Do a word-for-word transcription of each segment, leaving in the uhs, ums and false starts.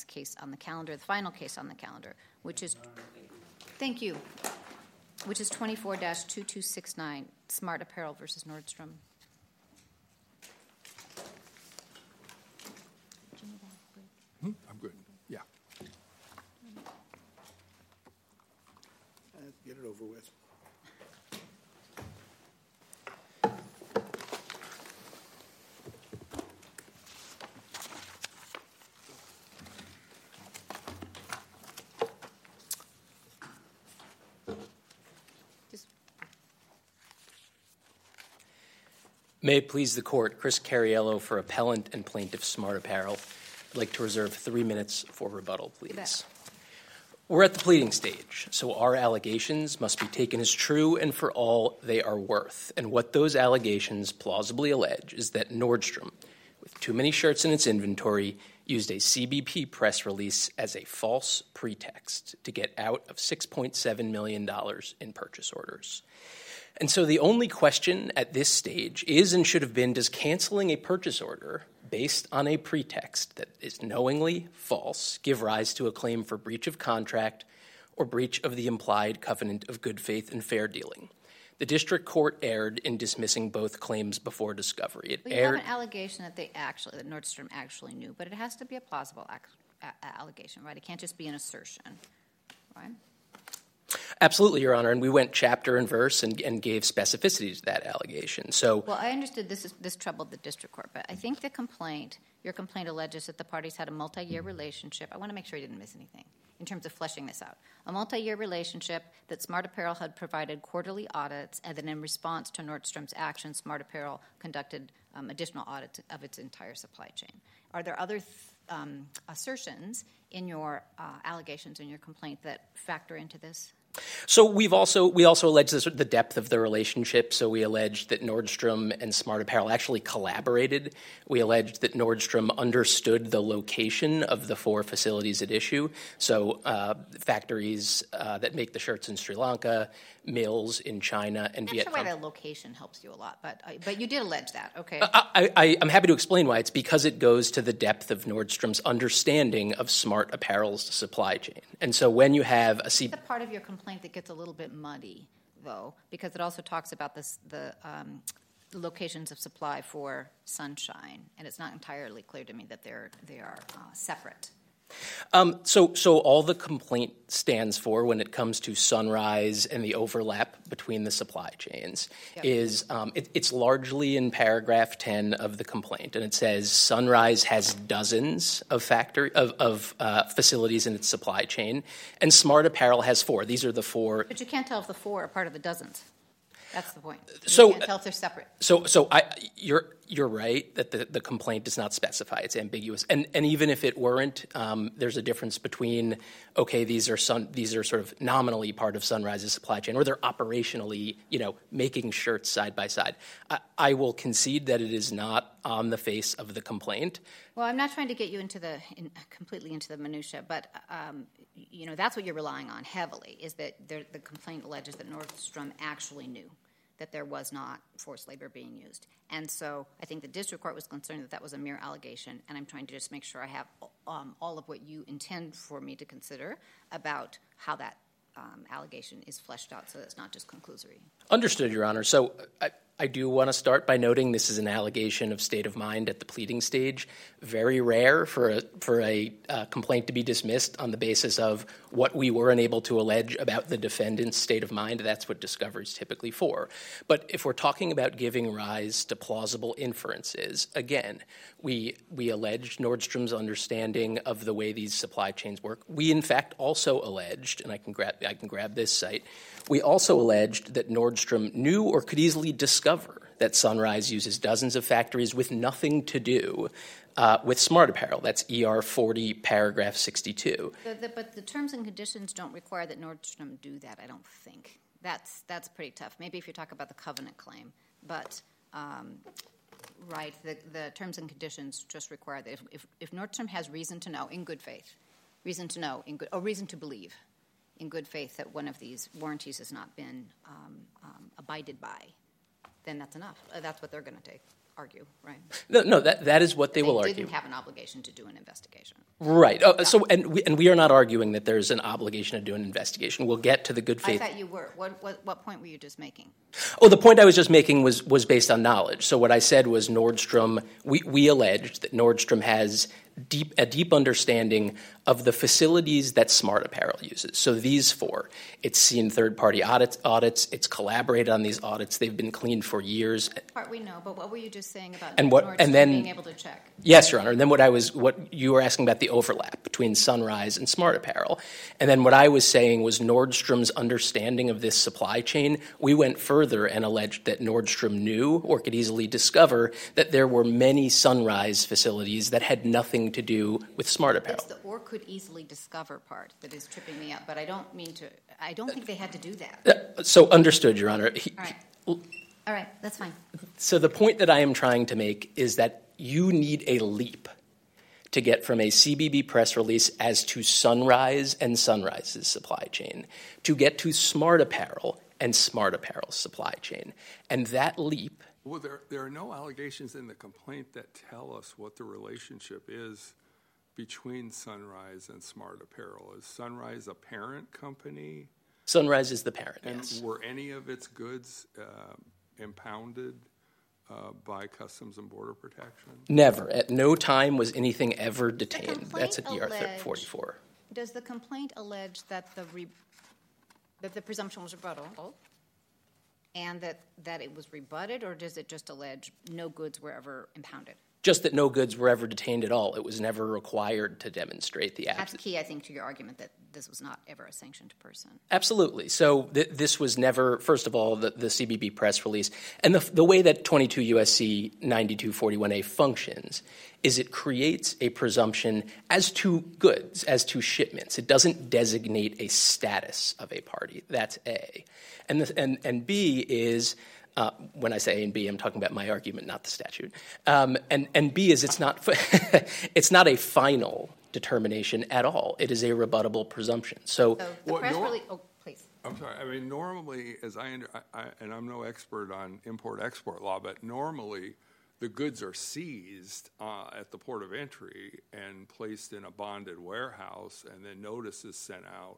next case on the calendar, the final case on the calendar, which is, thank you, which is twenty-four dash two two six nine, Smart Apparel versus Nordstrom. Hmm, I'm good. Yeah. Let's get it over with. May it please the Court, Chris Cariello for Appellant and Plaintiff Smart Apparel. I'd like to reserve three minutes for rebuttal, please. We're at the pleading stage, so our allegations must be taken as true and for all they are worth. And what those allegations plausibly allege is that Nordstrom, with too many shirts in its inventory, used a C B P press release as a false pretext to get out of six point seven million dollars in purchase orders. And so the only question at this stage is and should have been, does canceling a purchase order based on a pretext that is knowingly false give rise to a claim for breach of contract or breach of the implied covenant of good faith and fair dealing? The district court erred in dismissing both claims before discovery. It well, you erred- have an allegation that they actually, that Nordstrom actually knew, but it has to be a plausible ac- a- allegation, right? It can't just be an assertion, right? Absolutely, Your Honor, and we went chapter and verse and, and gave specificity to that allegation. So, well, I understood this is this troubled the district court, but I think the complaint, your complaint alleges that the parties had a multi-year relationship. I want to make sure you didn't miss anything in terms of fleshing this out. A multi-year relationship that Smart Apparel had provided quarterly audits, and then in response to Nordstrom's actions, Smart Apparel conducted um, additional audits of its entire supply chain. Are there other th- um, assertions in your uh, allegations in your complaint that factor into this? So we've also we also alleged this, the depth of the relationship. So we alleged that Nordstrom and Smart Apparel actually collaborated. We alleged that Nordstrom understood the location of the four facilities at issue. So uh, factories uh, that make the shirts in Sri Lanka, mills in China and I'm Vietnam. not sure why the location helps you a lot, but uh, but you did allege that. Okay. I, I, I'm happy to explain why. It's because it goes to the depth of Nordstrom's understanding of Smart Apparel's supply chain. And so when you have a C- the part of your complaint that gets a little bit muddy, though, because it also talks about this, the um, locations of supply for Sunshine, and it's not entirely clear to me that they're they are uh, separate. Um, so, so all the complaint stands for when it comes to Sunrise and the overlap between the supply chains yep. is um, it, it's largely in paragraph ten of the complaint, and it says Sunrise has dozens of factory of, of uh, facilities in its supply chain, and Smart Apparel has four. These are the four. But you can't tell if the four are part of the dozens. That's the point. You so, can't tell if they're separate. So, so I, you're you're right that the, the complaint does not specify; it's ambiguous. And and even if it weren't, um, there's a difference between okay, these are sun, these are sort of nominally part of Sunrise's supply chain, or they're operationally, you know, making shirts side by side. I, I will concede that it is not on the face of the complaint. Well, I'm not trying to get you into the in, completely into the minutia, but um, you know that's what you're relying on heavily is that there, the complaint alleges that Nordstrom actually knew that there was not forced labor being used. And so I think the district court was concerned that that was a mere allegation, and I'm trying to just make sure I have um, all of what you intend for me to consider about how that um, allegation is fleshed out so that it's not just conclusory. Understood, Your Honor. So I, I do want to start by noting this is an allegation of state of mind at the pleading stage. Very rare for a, for a uh, complaint to be dismissed on the basis of what we were unable to allege about the defendant's state of mind. That's what discovery is typically for. But if we're talking about giving rise to plausible inferences, again, we we alleged Nordstrom's understanding of the way these supply chains work. We, in fact, also alleged, and I can grab I can grab this site, we also alleged that Nordstrom knew or could easily discover that Sunrise uses dozens of factories with nothing to do uh, with Smart Apparel. That's E R forty, paragraph sixty-two. The, the, but the terms and conditions don't require that Nordstrom do that, I don't think. That's that's pretty tough. Maybe if you talk about the covenant claim. But, um, right, the, the terms and conditions just require that if, if, if Nordstrom has reason to know, in good faith, reason to know, in good, or reason to believe, in good faith that one of these warranties has not been um, um, abided by, then that's enough. Uh, that's what they're going to take. argue, right? No, no, that, that is what they, They will didn't argue. have an obligation to do an investigation. Right. Oh, so, and we, and we are not arguing that there's an obligation to do an investigation. We'll get to the good I faith. thought you were. What, what, what point were you just making? Oh, the point I was just making was, was based on knowledge. So what I said was Nordstrom, we, we alleged that Nordstrom has deep, a deep understanding of the facilities that Smart Apparel uses. So these four, it's seen third-party audits, audits, it's collaborated on these audits, they've been cleaned for years. Part we know, but what were you just saying about And what- Nordstrom and then- being able to check? Yes, Your Honor. And then what I was, what you were asking about the overlap between Sunrise and Smart Apparel. And then what I was saying was Nordstrom's understanding of this supply chain. We went further and alleged that Nordstrom knew or could easily discover that there were many Sunrise facilities that had nothing to do with Smart Apparel. It's the or could easily discover part that is tripping me up, but I don't mean to, I don't think they had to do that. Uh, So understood, Your Honor. He- All right. All right, that's fine. So the point that I am trying to make is that you need a leap to get from a C B B press release as to Sunrise and Sunrise's supply chain to get to Smart Apparel and Smart Apparel's supply chain. And that leap... Well, there, there are no allegations in the complaint that tell us what the relationship is between Sunrise and Smart Apparel. Is Sunrise a parent company? Sunrise is the parent, And yes. were any of its goods uh, impounded uh, by Customs and Border Protection? Never. At no time was anything ever The detained. That's at E R complaint forty-four. allege- Does the complaint allege that the re, that the presumption was rebuttal, and that that it was rebutted, or does it just allege no goods were ever impounded? Just that no goods were ever detained at all. It was never required to demonstrate the That's absence. key, I think, to your argument that this was not ever a sanctioned person. Absolutely. So th- this was never, first of all, the, the C B B press release. And the, the way that twenty-two U S C ninety-two forty-one A functions is it creates a presumption as to goods, as to shipments. It doesn't designate a status of a party. That's A. And, the, and, and B is... Uh, when I say A and B, I'm talking about my argument, not the statute. Um, and, and B is it's not it's not a final determination at all. It is a rebuttable presumption. So, So the What press nor- release, oh, please. I'm sorry. I mean, normally, as I, under, I, I and I'm no expert on import-export law, but normally the goods are seized uh, at the port of entry and placed in a bonded warehouse, and then notice is sent out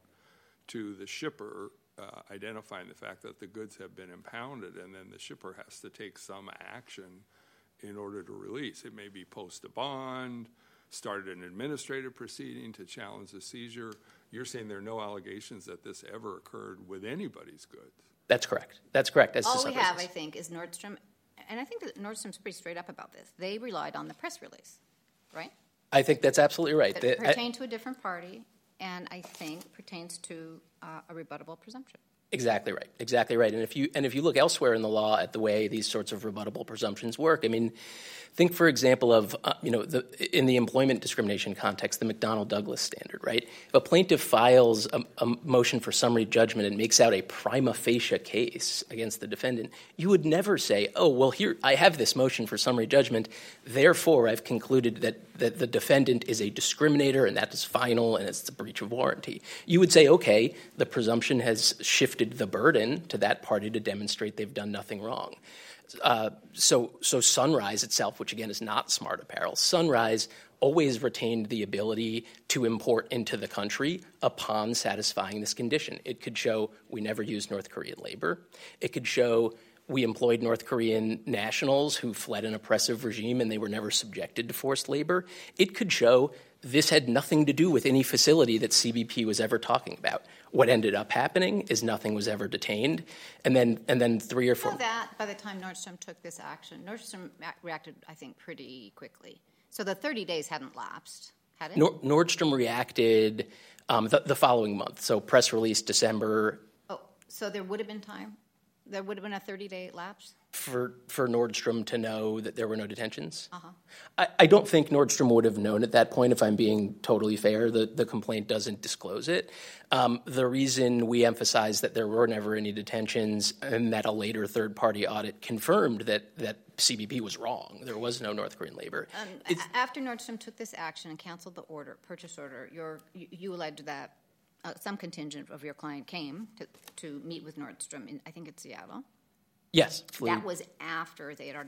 to the shipper uh, identifying the fact that the goods have been impounded, and then the shipper has to take some action in order to release. It may be post a bond, start an administrative proceeding to challenge the seizure. You're saying there are no allegations that this ever occurred with anybody's goods. that's correct. That's correct. As to All we have, I Sunrise's. think, is Nordstrom, and I think that Nordstrom's pretty straight up about this. They relied on the press release, right? I think that's absolutely right. That The- I- pertained to a different party, and I think pertains to uh, a rebuttable presumption. Exactly right. Exactly right. And if you and if you look elsewhere in the law at the way these sorts of rebuttable presumptions work, I mean, think for example of uh, you know the in the employment discrimination context, the McDonnell-Douglas standard, right? If a plaintiff files a, a motion for summary judgment and makes out a prima facie case against the defendant, you would never say, "Oh, well, here I have this motion for summary judgment, therefore I've concluded that that the defendant is a discriminator and that is final and it's a breach of warranty." You would say, "Okay, the presumption has shifted the burden to that party to demonstrate they've done nothing wrong." Uh, so, so Sunrise itself, which again is not Smart Apparel, Sunrise always retained the ability to import into the country upon satisfying this condition. It could show we never used North Korean labor. It could show we employed North Korean nationals who fled an oppressive regime and they were never subjected to forced labor. It could show this had nothing to do with any facility that C B P was ever talking about. What ended up happening is nothing was ever detained, and then and then three or four. So that by the time Nordstrom took this action, Nordstrom ac- reacted, I think, pretty quickly. So the thirty days hadn't lapsed, had it? Nor- Nordstrom reacted um, the, the following month. So press release December Oh, so there would have been time? There would have been a thirty-day lapse? for for Nordstrom to know that there were no detentions. Uh-huh. I, I don't think Nordstrom would have known at that point, if I'm being totally fair. The, the complaint doesn't disclose it. Um, the reason we emphasize that there were never any detentions and that a later third-party audit confirmed that, that C B P was wrong, there was no North Korean labor. Um, a- after Nordstrom took this action and canceled the order, purchase order, your, you, you alleged that uh, some contingent of your client came to, to meet with Nordstrom in, I think it's Seattle. Yes. flew- That was after they had already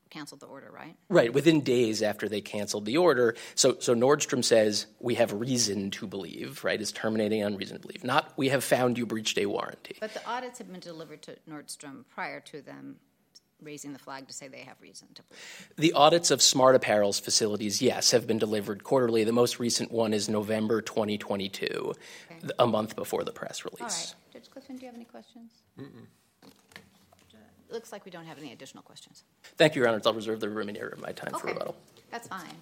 canceled the order, right? Right, within days after they canceled the order. So, so Nordstrom says we have reason to believe, right, is terminating on reason to believe. Not we have found you breached a warranty. But the audits have been delivered to Nordstrom prior to them raising the flag to say they have reason to believe. The audits of Smart Apparel's facilities, yes, have been delivered quarterly. The most recent one is November twenty twenty-two, okay. a month before the press release. All right. Judge Clifton, do you have any questions? Mm-mm. It looks like we don't have any additional questions. Thank you, Your Honors. I'll reserve the remainder of my time okay. for rebuttal. That's fine.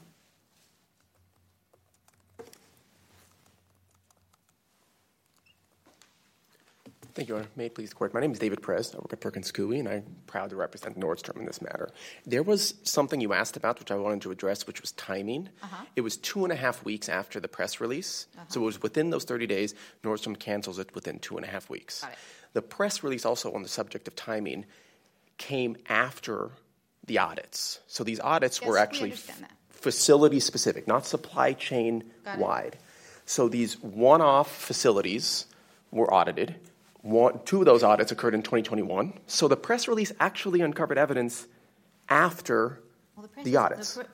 Thank you, Your Honor. May it please the Court. My name is David Perez. I work at Perkins Coie, and I'm proud to represent Nordstrom in this matter. There was something you asked about, which I wanted to address, which was timing. Uh-huh. It was two and a half weeks after the press release. Uh-huh. So it was within those thirty days. Nordstrom cancels it within two and a half weeks. Got it. The press release also on the subject of timing came after the audits. So these audits yes, were actually f- facility-specific, not supply chain-wide. So these one-off facilities were audited. One, two of those audits occurred in twenty twenty-one. So the press release actually uncovered evidence after well, the, press, the audits. The,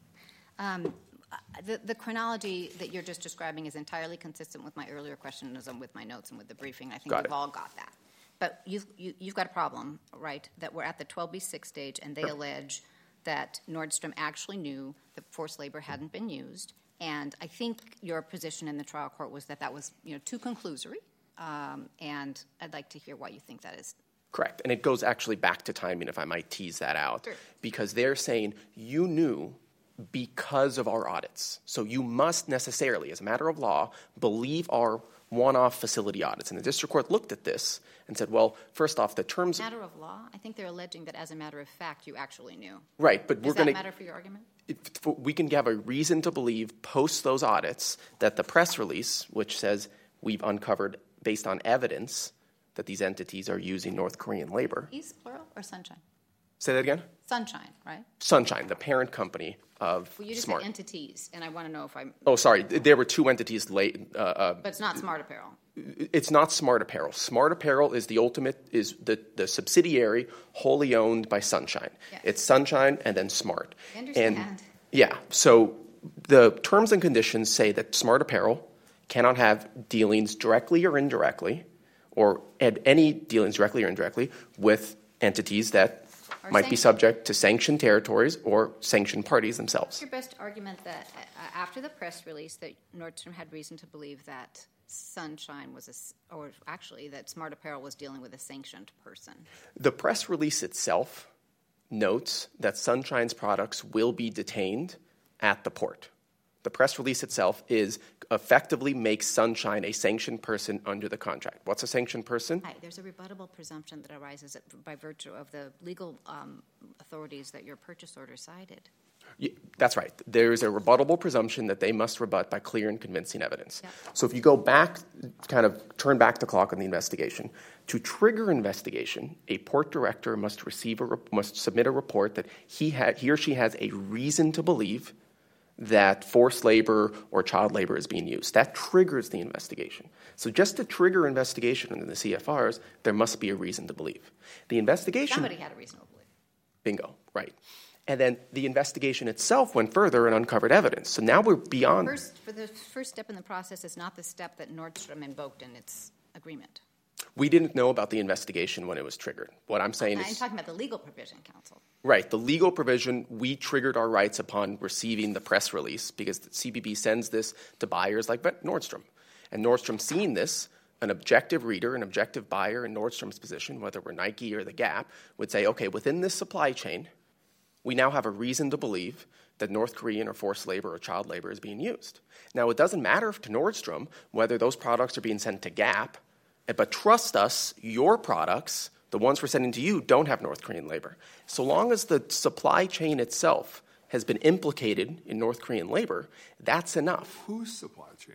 um, the, the chronology that you're just describing is entirely consistent with my earlier question and with my notes and with the briefing. I think got we've it. all got that. But you've, you, you've got a problem, right, that we're at the twelve B six stage, and they sure. allege that Nordstrom actually knew that forced labor hadn't been used. And I think your position in the trial court was that that was, you know, too conclusory. Um, and I'd like to hear why you think that is. Correct. And it goes actually back to timing, if I might tease that out. Sure. Because they're saying you knew because of our audits. So you must necessarily, as a matter of law, believe our one-off facility audits. And the district court looked at this and said, well, first off, the terms... Matter of law? I think they're alleging that as a matter of fact, you actually knew. Right, but we're Does that going to... matter for your argument? If, we can have a reason to believe post those audits that the press release, which says we've uncovered based on evidence that these entities are using North Korean labor. East, plural, or Sunshine? Say that again? Sunshine, right? Sunshine, the parent company of Well, you just Smart. said entities, and I want to know if I'm... Oh, sorry. There were two entities late. Uh, uh, But it's not Smart Apparel. It's not Smart Apparel. Smart Apparel is the ultimate, is the, the subsidiary wholly owned by Sunshine. Yes. It's Sunshine and then Smart. I understand. And, yeah. So the terms and conditions say that Smart Apparel cannot have dealings directly or indirectly, or had any dealings directly or indirectly with entities that Or might be sanctioned. subject to sanctioned territories or sanctioned parties themselves. What's your best argument that uh, after the press release that Nordstrom had reason to believe that Sunshine was a, or actually that Smart Apparel was dealing with a sanctioned person? The press release itself notes that Sunshine's products will be detained at the port. The press release itself is effectively makes Sunshine a sanctioned person under the contract. What's a sanctioned person? Right. There's a rebuttable presumption that arises by virtue of the legal um, authorities that your purchase order cited. Yeah, that's right. There is a rebuttable presumption that they must rebut by clear and convincing evidence. Yep. So if you go back, kind of turn back the clock on the investigation, to trigger investigation, a port director must receive a must submit a report that he ha- he or she has a reason to believe that forced labor or child labor is being used. That triggers the investigation. So just to trigger investigation under the C F Rs, there must be a reason to believe. The investigation... Somebody had a reason to believe. Bingo, right. And then the investigation itself went further and uncovered evidence. So now we're beyond... First, for the first step in the process is not the step that Nordstrom invoked in its agreement. We didn't know about the investigation when it was triggered. What I'm saying I'm is... talking about the legal provision, counsel. Right. The legal provision, we triggered our rights upon receiving the press release because the C B B sends this to buyers like Nordstrom. And Nordstrom seeing this, an objective reader, an objective buyer in Nordstrom's position, whether we're Nike or the Gap, would say, okay, within this supply chain, we now have a reason to believe that North Korean or forced labor or child labor is being used. Now, it doesn't matter to Nordstrom whether those products are being sent to Gap, but trust us, your products, the ones we're sending to you, don't have North Korean labor. So long as the supply chain itself has been implicated in North Korean labor, that's enough. Whose supply chain?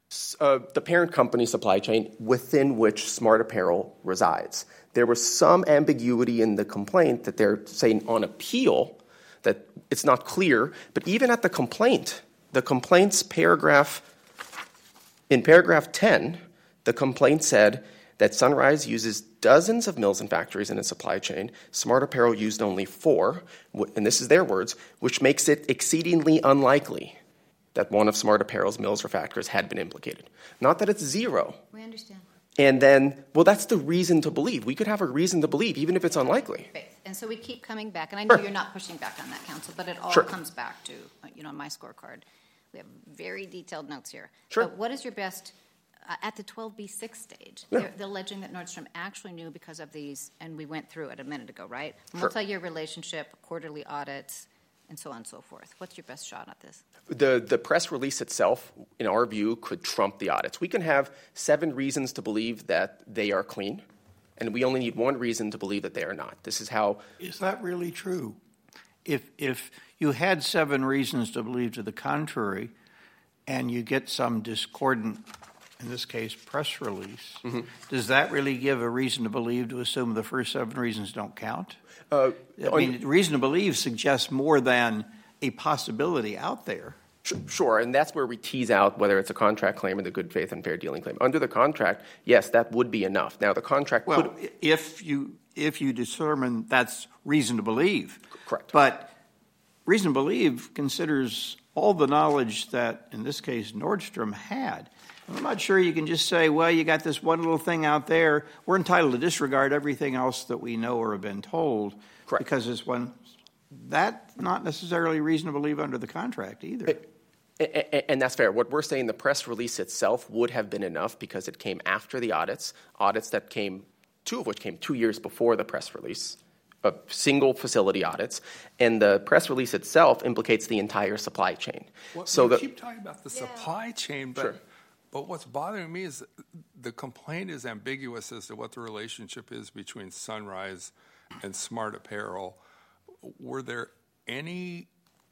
Uh, the parent company supply chain within which Smart Apparel resides. There was some ambiguity in the complaint that they're saying on appeal that it's not clear, but even at the complaint, the complaint's paragraph, in paragraph ten, the complaint said that Sunrise uses dozens of mills and factories in its supply chain. Smart Apparel used only four, and this is their words, which makes it exceedingly unlikely that one of Smart Apparel's mills or factories had been implicated. Not that it's zero. We understand. And then, well, that's the reason to believe. We could have a reason to believe, even if it's unlikely. Faith. And so we keep coming back, and I know Sure. you're not pushing back on that, counsel, but it all Sure. comes back to, you know, my scorecard. We have very detailed notes here. Sure. But what is your best, uh, at the twelve B six stage, Yeah. they're, they're alleging that Nordstrom actually knew because of these, and we went through it a minute ago, right? Sure. Multi-year relationship, quarterly audits, and so on and so forth. What's your best shot at this? The, the press release itself, in our view, could trump the audits. We can have seven reasons to believe that they are clean, and we only need one reason to believe that they are not. This is how... Is that really true? If, if you had seven reasons to believe to the contrary, and you get some discordant, in this case, press release, mm-hmm. does that really give a reason to believe to assume the first seven reasons don't count? Uh, I mean, reason to believe suggests more than a possibility out there. Sure, and that's where we tease out whether it's a contract claim or the good faith and fair dealing claim. Under the contract, yes, that would be enough. Now, the contract well, could... if you if you determine that's reason to believe. Correct. But reason to believe considers all the knowledge that, in this case, Nordstrom had. I'm not sure you can just say, well, you got this one little thing out there. We're entitled to disregard everything else that we know or have been told. Correct. Because it's one. That's not necessarily reason to believe under the contract either. It, And that's fair. What we're saying, the press release itself would have been enough because it came after the audits, audits that came, two of which came two years before the press release, of single facility audits, and the press release itself implicates the entire supply chain. Well, so you the, keep talking about the supply chain, but, Sure. but what's bothering me is the complaint is ambiguous as to what the relationship is between Sunrise and Smart Apparel. Were there any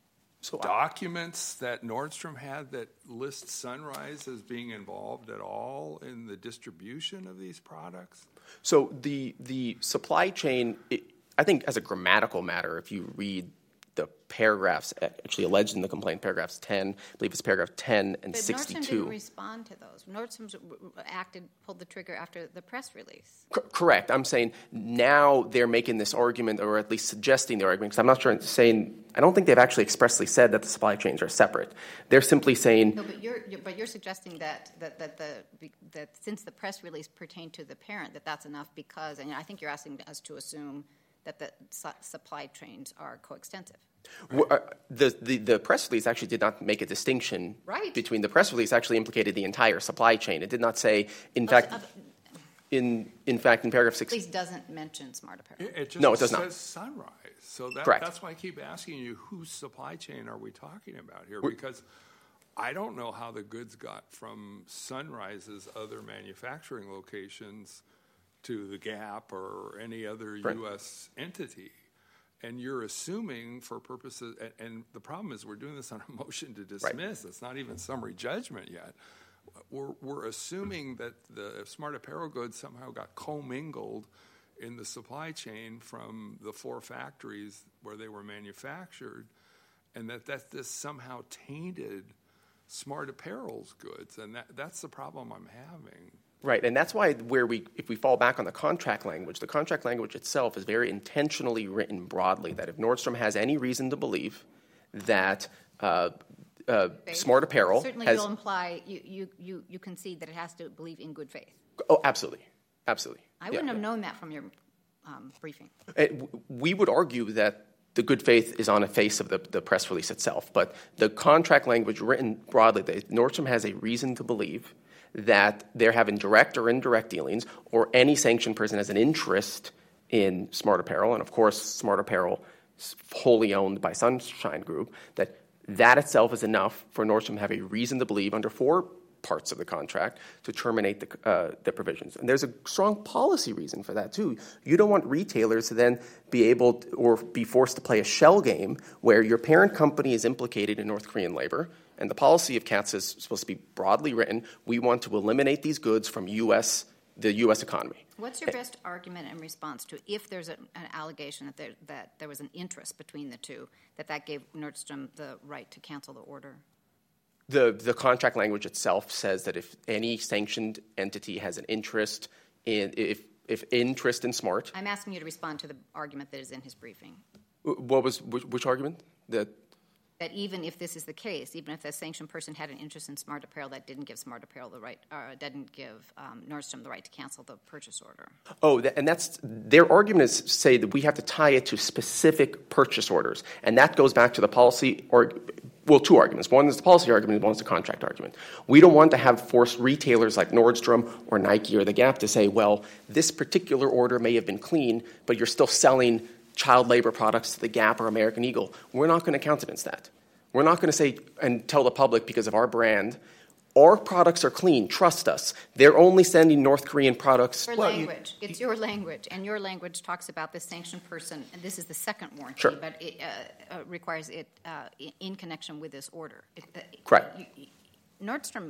so documents that Nordstrom had that list Sunrise as being involved at all in the distribution of these products? So the the supply chain, it, I think as a grammatical matter, if you read the paragraphs actually alleged in the complaint, paragraphs ten, I believe it's paragraph ten and but sixty-two. Nordstrom didn't respond to those. Nordstrom acted, pulled the trigger after the press release. C- correct. I'm saying now they're making this argument, or at least suggesting the argument, because I'm not sure saying, I don't think they've actually expressly said that the supply chains are separate. They're simply saying... No, but you're, you're, but you're suggesting that, that, that, the, that since the press release pertained to the parent, that that's enough because, and I think you're asking us to assume that the su- supply chains are coextensive. Right. Uh, the, the, the press release actually did not make a distinction right. between the press release actually implicated the entire supply chain. It did not say, in oh, fact, uh, in in fact, in paragraph six. At least doesn't mention Smart Apparel. It, it just no, it does says not. Sunrise. So that, Correct. that's why I keep asking you, whose supply chain are we talking about here? We're, because I don't know how the goods got from Sunrise's other manufacturing locations to the Gap or any other right. U S entity. And you're assuming for purposes, and, and the problem is we're doing this on a motion to dismiss. Right. It's not even summary judgment yet. We're, we're assuming that the Smart Apparel goods somehow got commingled in the supply chain from the four factories where they were manufactured, and that, that this somehow tainted Smart Apparel's goods. And that, that's the problem I'm having. Right, and that's why where we, if we fall back on the contract language, the contract language itself is very intentionally written broadly that if Nordstrom has any reason to believe that uh, uh, Smart Apparel certainly has... you'll imply, you, you, you, you concede that it has to believe in good faith. Oh, absolutely, absolutely. I wouldn't yeah, have yeah. known that from your um, briefing. It, we would argue that the good faith is on the face of the, the press release itself, but the contract language written broadly, that Nordstrom has a reason to believe that they're having direct or indirect dealings, or any sanctioned person has an interest in Smart Apparel, and of course Smart Apparel is wholly owned by Sunshine Group, that that itself is enough for Nordstrom to have a reason to believe under four parts of the contract to terminate the, uh, the provisions. And there's a strong policy reason for that too. You don't want retailers to then be able to, or be forced to play a shell game where your parent company is implicated in North Korean labor, and the policy of C A T S is supposed to be broadly written. We want to eliminate these goods from U S the U S economy. What's your best argument in response to if there's a, an allegation that there, that there was an interest between the two, that that gave Nordstrom the right to cancel the order? The the contract language itself says that if any sanctioned entity has an interest in, if If in Tristan Smart. I'm asking you to respond to the argument that is in his briefing. What was, which, which argument? That That even if this is the case, even if the sanctioned person had an interest in Smart Apparel, that didn't give Smart Apparel the right, uh, didn't give um, Nordstrom the right to cancel the purchase order. Oh, that, and that's their argument is say that we have to tie it to specific purchase orders, and that goes back to the policy or. Well, two arguments. One is the policy argument, one is the contract argument. We don't want to have forced retailers like Nordstrom or Nike or The Gap to say, well, this particular order may have been clean, but you're still selling child labor products to The Gap or American Eagle. We're not going to countenance that. We're not going to say and tell the public because of our brand, our products are clean, trust us. They're only sending North Korean products. Your well, language. You, it's your language, and your language talks about this sanctioned person, and this is the second warranty, sure. but it uh, uh, requires it uh, in connection with this order. It, uh, Correct. You, you, Nordstrom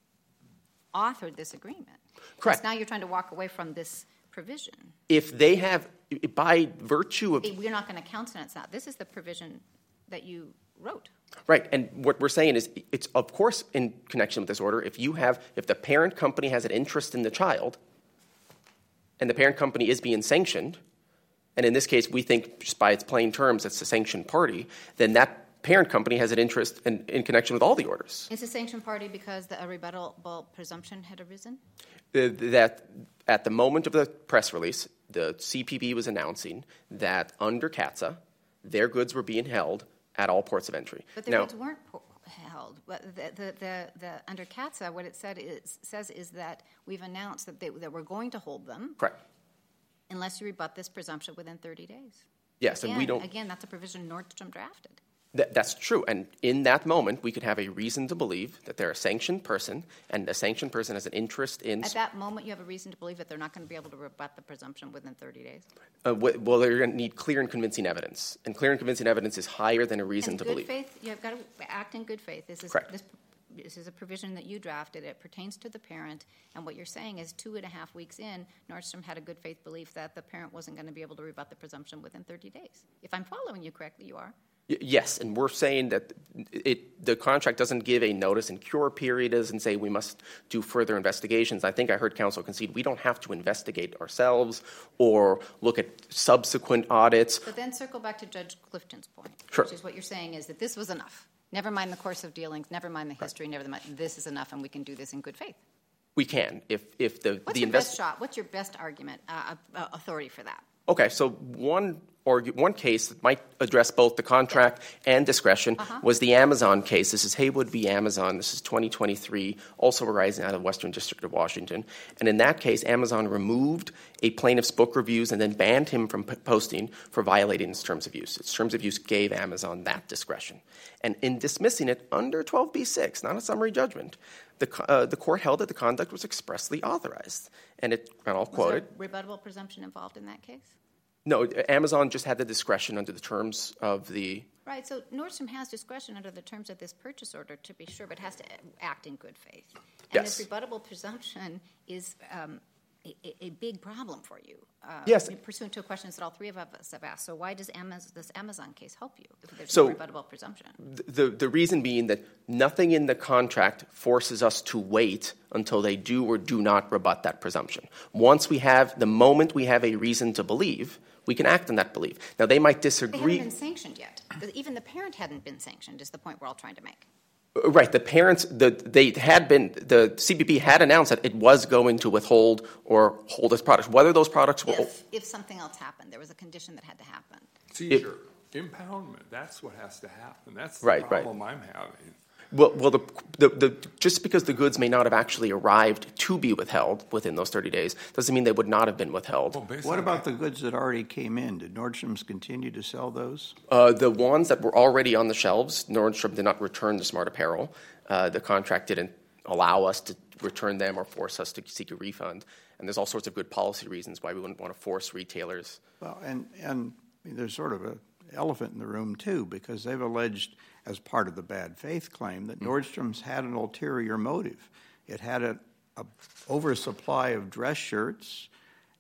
authored this agreement. Correct. Now you're trying to walk away from this provision. If they have, by virtue of... We're not going to countenance that. This is the provision that you wrote. Right, and what we're saying is it's, of course, in connection with this order, if you have, if the parent company has an interest in the child, and the parent company is being sanctioned, and in this case we think just by its plain terms it's a sanctioned party, then that parent company has an interest in, in connection with all the orders. It's a sanctioned party because the, a rebuttable presumption had arisen? The, that at the moment of the press release, the C P B was announcing that under C A T S A, their goods were being held at all ports of entry. But the now, goods weren't po- held. The, the, the, the, under C A T S A, what it said is, says is that we've announced that, they, that we're going to hold them. Correct. Unless you rebut this presumption within thirty days. Yes, again, and we don't. Again, that's a provision Nordstrom drafted. Th- that's true. And in that moment, we could have a reason to believe that they're a sanctioned person, and a sanctioned person has an interest in... At that moment, you have a reason to believe that they're not going to be able to rebut the presumption within thirty days? Uh, w- well, they're going to need clear and convincing evidence. And clear and convincing evidence is higher than a reason and to good believe. Faith, you've got to act in good faith. This is, Correct. This, this is a provision that you drafted. It pertains to the parent. And what you're saying is two and a half weeks in, Nordstrom had a good faith belief that the parent wasn't going to be able to rebut the presumption within thirty days. If I'm following you correctly, you are. Y- yes, and we're saying that it, the contract doesn't give a notice and cure period and say we must do further investigations. I think I heard counsel concede we don't have to investigate ourselves or look at subsequent audits. But then circle back to Judge Clifton's point, Sure. which is what you're saying is that this was enough. Never mind the course of dealings, never mind the history, never mind, this is enough and we can do this in good faith. We can if if the What's the your invest- best shot? What's your best argument, uh, uh, authority for that? Okay, so one argue, one case that might address both the contract and discretion Uh-huh. was the Amazon case. This is Haywood v. Amazon. This is twenty twenty-three, also arising out of the Western District of Washington. And in that case, Amazon removed a plaintiff's book reviews and then banned him from p- posting for violating its terms of use. Its terms of use gave Amazon that discretion. And in dismissing it under twelve b six, not a summary judgment, the, uh, the court held that the conduct was expressly authorized. And it, and I'll Was quote there it. a rebuttable presumption involved in that case? No, Amazon just had the discretion under the terms of the... Right, so Nordstrom has discretion under the terms of this purchase order, to be sure, but has to act in good faith. And Yes. this rebuttable presumption is um, a, a big problem for you. Uh, Yes. Pursuant to questions that all three of us have asked. So why does Amazon, this Amazon case help you if there's So- no rebuttable presumption? The, the reason being that nothing in the contract forces us to wait until they do or do not rebut that presumption. Once we have, the moment we have a reason to believe, we can act on that belief. Now, they might They disagree. haven't been sanctioned yet. The- Even the parent hadn't been sanctioned is the point we're all trying to make. Right, the parents, the, they had been, the C B P had announced that it was going to withhold or hold its products. Whether those products were... If, if something else happened, there was a condition that had to happen. Seizure, impoundment, that's what has to happen. That's the Right, right. problem I'm having. Well, well, the, the, the, just because the goods may not have actually arrived to be withheld within those thirty days doesn't mean they would not have been withheld. Well, based What on about the goods that already came in? Did Nordstrom's continue to sell those? Uh, the ones that were already on the shelves, Nordstrom did not return the Smart Apparel. Uh, the contract didn't allow us to return them or force us to seek a refund. And there's all sorts of good policy reasons why we wouldn't want to force retailers. Well, and, and there's sort of an elephant in the room, too, because they've alleged as part of the bad faith claim that Nordstrom's had an ulterior motive. It had a, a oversupply of dress shirts,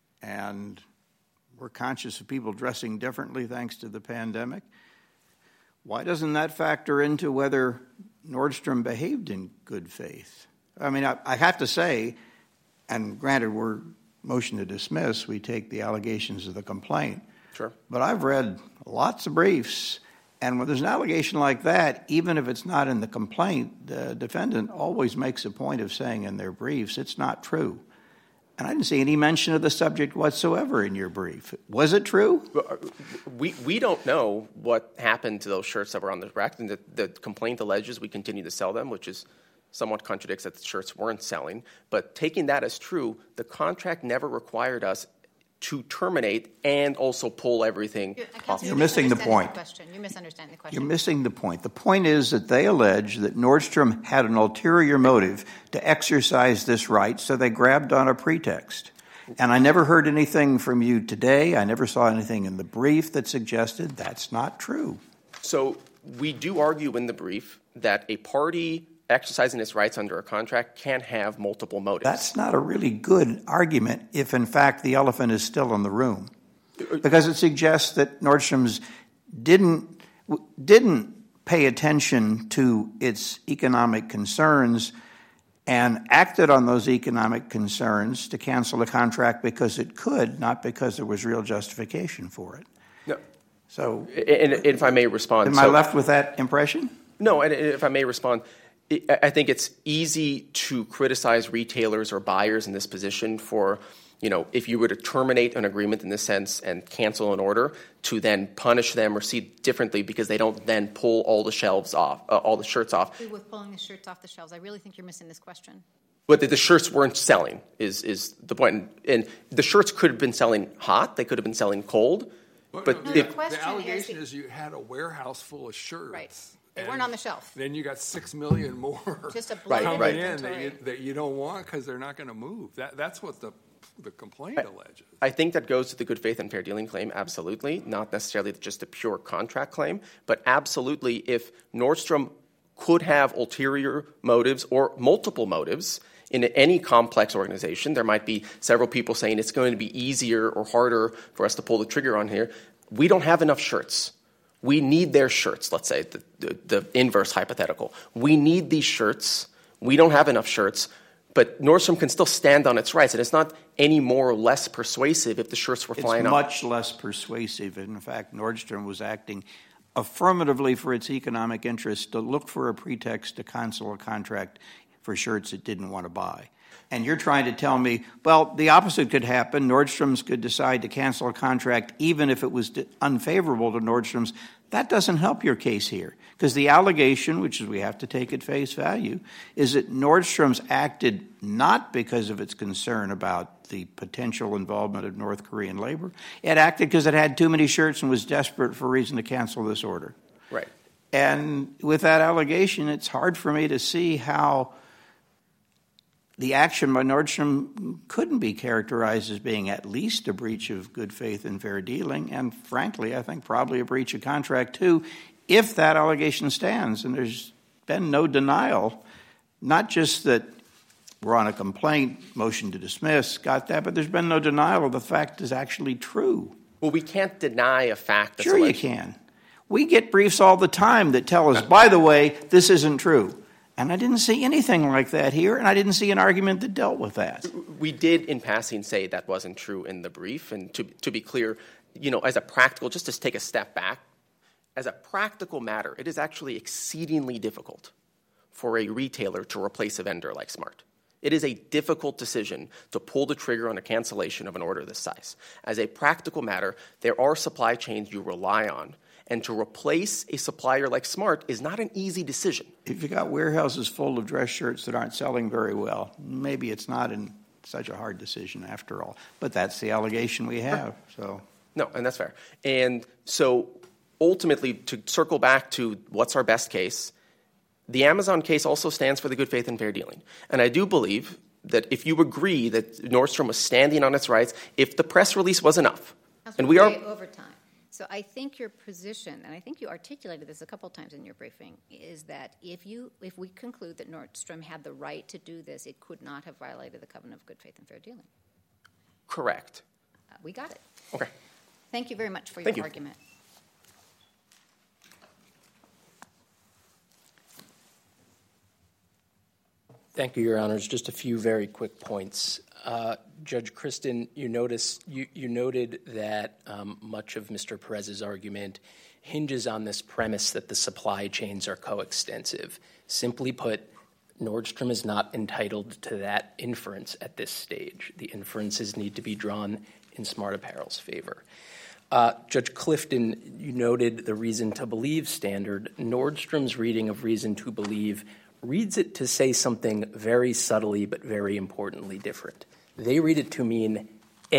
and we're conscious of people dressing differently thanks to the pandemic. Why doesn't that factor into whether Nordstrom behaved in good faith? I mean, I, I have to say, and granted, we're motion to dismiss, we take the allegations of the complaint. Sure. But I've read lots of briefs, and when there's an allegation like that, even if it's not in the complaint, the defendant always makes a point of saying in their briefs, it's not true. And I didn't see any mention of the subject whatsoever in your brief. Was it true? We we don't know what happened to those shirts that were on the rack. And the, the complaint alleges we continue to sell them, which is somewhat contradicts that the shirts weren't selling. But taking that as true, the contract never required us to terminate and also pull everything You're, off. You're missing the point. The question. You're misunderstanding the question. You're missing the point. The point is that they allege that Nordstrom had an ulterior motive to exercise this right, so they grabbed on a pretext. And I never heard anything from you today. I never saw anything in the brief that suggested that's not true. So we do argue in the brief that a party exercising its rights under a contract can have multiple motives. That's not a really good argument if, in fact, the elephant is still in the room. Because it suggests that Nordstrom's didn't didn't pay attention to its economic concerns and acted on those economic concerns to cancel the contract because it could, not because there was real justification for it. No. So, and, and if I may respond. Am so, I left with that impression? No, and if I may respond, I think it's easy to criticize retailers or buyers in this position for, you know, if you were to terminate an agreement in this sense and cancel an order, to then punish them or see differently because they don't then pull all the shelves off, uh, all the shirts off. With pulling the shirts off the shelves, I really think you're missing this question. But the, the shirts weren't selling is is the point. And, and the shirts could have been selling hot. They could have been selling cold. But, but no, if, the, question the allegation is- is you had a warehouse full of shirts. Right. They and weren't on the shelf. Then you got six million more Just a Right, bloated right. coming in inventory. that you, that you don't want because they're not going to move. That that's what the the complaint alleges. I think that goes to the good faith and fair dealing claim, absolutely, not necessarily just a pure contract claim, but absolutely if Nordstrom could have ulterior motives or multiple motives in any complex organization, there might be several people saying it's going to be easier or harder for us to pull the trigger on here. We don't have enough shirts. We need their shirts, let's say, the, the, the inverse hypothetical. We need these shirts. We don't have enough shirts. But Nordstrom can still stand on its rights, and it's not any more or less persuasive if the shirts were It's flying off. much less persuasive. In fact, Nordstrom was acting affirmatively for its economic interests to look for a pretext to cancel a contract for shirts it didn't want to buy. And you're trying to tell me, well, the opposite could happen. Nordstrom's could decide to cancel a contract even if it was unfavorable to Nordstrom's. That doesn't help your case here. Because the allegation, which is we have to take at face value, is that Nordstrom's acted not because of its concern about the potential involvement of North Korean labor. It acted because it had too many shirts and was desperate for a reason to cancel this order. Right. And with that allegation, it's hard for me to see how the action by Nordstrom couldn't be characterized as being at least a breach of good faith and fair dealing, and frankly, I think probably a breach of contract too, if that allegation stands. And there's been no denial, not just that we're on a complaint, motion to dismiss, got that, but there's been no denial of the fact is actually true. Well, we can't deny a fact that's Sure you alleged. can. We get briefs all the time that tell us, by the way, this isn't true. And I didn't see anything like that here, and I didn't see an argument that dealt with that. We did, in passing, say that wasn't true in the brief. And to, to be clear, you know, as a practical, just to take a step back, as a practical matter, it is actually exceedingly difficult for a retailer to replace a vendor like Smart. It is a difficult decision to pull the trigger on a cancellation of an order this size. As a practical matter, there are supply chains you rely on, and to replace a supplier like Smart is not an easy decision. If you got warehouses full of dress shirts that aren't selling very well, maybe it's not in such a hard decision after all. But that's the allegation we have. So No, and that's fair. And so ultimately, to circle back to what's our best case, the Amazon case also stands for the good faith and fair dealing. And I do believe that if you agree that Nordstrom was standing on its rights, if the press release was enough, and we are over time. So I think your position, and I think you articulated this a couple times in your briefing, is that if you if we conclude that Nordstrom had the right to do this, it could not have violated the covenant of good faith and fair dealing. correct. Uh, we got it. Okay. Thank you very much for your Thank you. argument. Thank you, Your Honors. Just a few very quick points. Uh, Judge Kristen, you, notice, you, you noted that um, much of Mister Perez's argument hinges on this premise that the supply chains are coextensive. Simply put, Nordstrom is not entitled to that inference at this stage. The inferences need to be drawn in Smart Apparel's favor. Uh, Judge Clifton, you noted the reason to believe standard. Nordstrom's reading of reason to believe reads it to say something very subtly but very importantly different. They read it to mean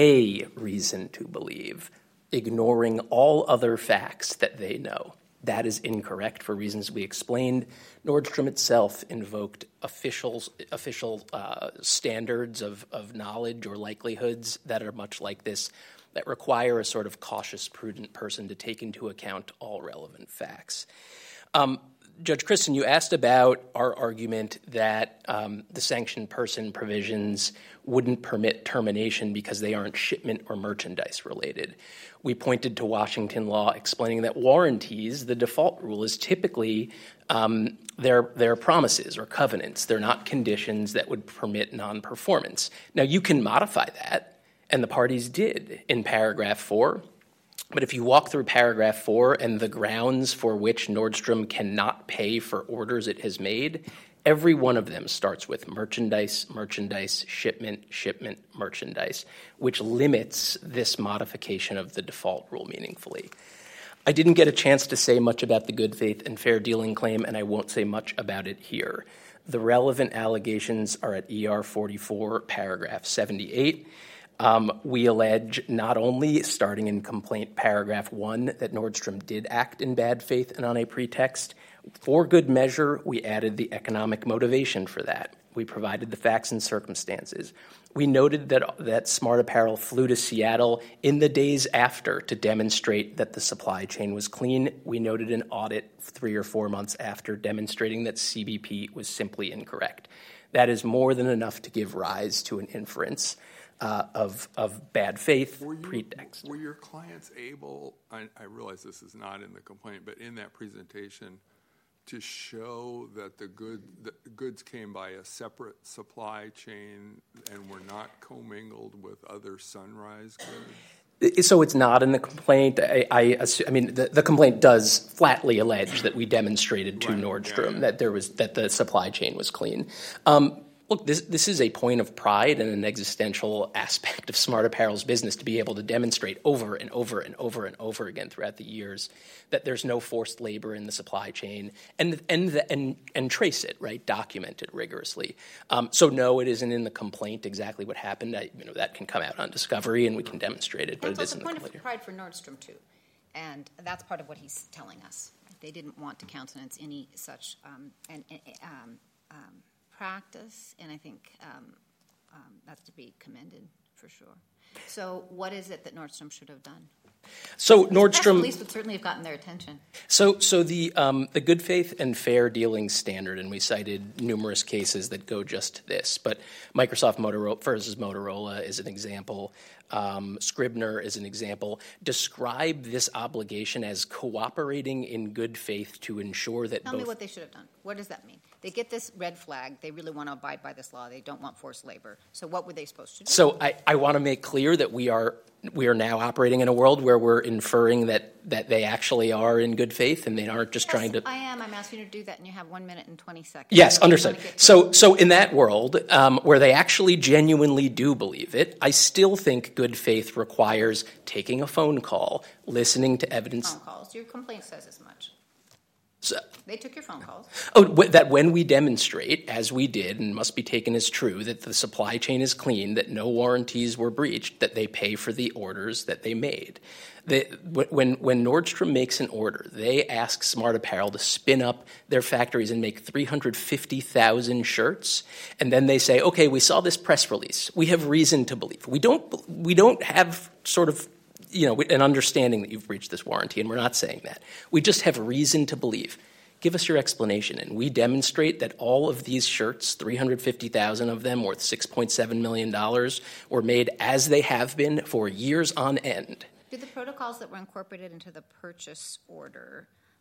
a reason to believe, ignoring all other facts that they know. That is incorrect for reasons we explained. Nordstrom itself invoked officials, official uh, standards of, of knowledge or likelihoods that are much like this, that require a sort of cautious, prudent person to take into account all relevant facts. Um, Judge Kristen, you asked about our argument that um, the sanctioned person provisions wouldn't permit termination because they aren't shipment or merchandise related. We pointed to Washington law explaining that warranties, the default rule is typically um, their, their promises or covenants. They're not conditions that would permit non-performance. Now, you can modify that, and the parties did in paragraph four. But if you walk through paragraph four and the grounds for which Nordstrom cannot pay for orders it has made, every one of them starts with merchandise, merchandise, shipment, shipment, merchandise, which limits this modification of the default rule meaningfully. I didn't get a chance to say much about the good faith and fair dealing claim, and I won't say much about it here. The relevant allegations are at E R forty-four, paragraph seventy-eight. Um, we allege not only, starting in complaint paragraph one, that Nordstrom did act in bad faith and on a pretext. For good measure, we added the economic motivation for that. We provided the facts and circumstances. We noted that, that Smart Apparel flew to Seattle in the days after to demonstrate that the supply chain was clean. We noted an audit three or four months after demonstrating that C B P was simply incorrect. That is more than enough to give rise to an inference Uh, of of bad faith were you, pretext. Were your clients able, I, I realize this is not in the complaint, but in that presentation, to show that the good the goods came by a separate supply chain and were not commingled with other Sunrise goods? So it's not in the complaint. I, I, I mean, the, the complaint does flatly allege that we demonstrated to right. Nordstrom yeah. that there was that the supply chain was clean. Um, Look, this this is a point of pride and an existential aspect of Smart Apparel's business to be able to demonstrate over and over and over and over again throughout the years that there's no forced labor in the supply chain and and the, and and trace it, right, document it rigorously. Um, so no, it isn't in the complaint exactly what happened. I, you know, that can come out on discovery and we can demonstrate it, but and it it's isn't also in a the point of complaint. pride for Nordstrom too, and that's part of what he's telling us. They didn't want to countenance any such um, and um, um, practice, and I think um, um, that's to be commended for sure. So what is it that Nordstrom should have done? So The Nordstrom, police would certainly have gotten their attention. So, so the um, the good faith and fair dealing standard, and we cited numerous cases that go just to this. But Microsoft Motorola versus Motorola is an example. Um, Scribner is an example. Describe this obligation as cooperating in good faith to ensure that Tell both. me what they should have done. What does that mean? They get this red flag. They really want to abide by this law. They don't want forced labor. So what were they supposed to do? So I, I want to make clear that we are we are now operating in a world where we're inferring that, that they actually are in good faith and they aren't just Yes, trying to. I am. I'm asking you to do that, and you have one minute and twenty seconds. Yes, So understood. you wanna get So, so in that world, um, where they actually genuinely do believe it, I still think good faith requires taking a phone call, listening to evidence. phone calls. Your complaint says as much. So, They took your phone calls. oh, w- that when we demonstrate, as we did, and must be taken as true, that the supply chain is clean, that no warranties were breached, that they pay for the orders that they made. They, when, when Nordstrom makes an order, they ask Smart Apparel to spin up their factories and make three hundred fifty thousand shirts, and then they say, okay, we saw this press release. We have reason to believe. We don't, we don't have sort of you know, an understanding that you've breached this warranty, and we're not saying that. We just have reason to believe. Give us your explanation, and we demonstrate that all of these shirts, three hundred fifty thousand of them, worth six point seven million dollars, were made as they have been for years on end. Do the protocols that were incorporated into the purchase order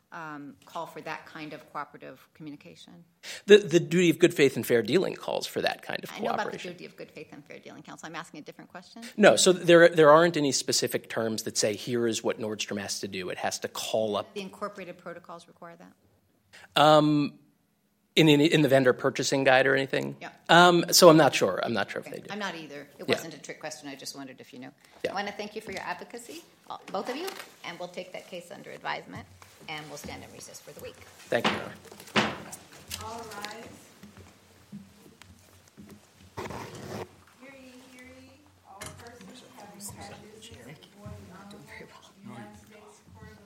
um, call for that kind of cooperative communication? The, the duty of good faith and fair dealing calls for that kind of I cooperation. know about the duty of good faith and fair dealing, counsel. I'm asking a different question. No, so there there aren't any specific terms that say here is what Nordstrom has to do. It has to call up. The incorporated protocols require that? Um, in, in in the vendor purchasing guide or anything? Yeah. Um, so I'm not sure. I'm not sure Okay. if they do. I'm not either. It Yeah. wasn't a trick question. I just wondered if you knew. Yeah. I want to thank you for your advocacy, uh, both of you, and we'll take that case under advisement, and we'll stand in recess for the week. Thank you, Your Honor.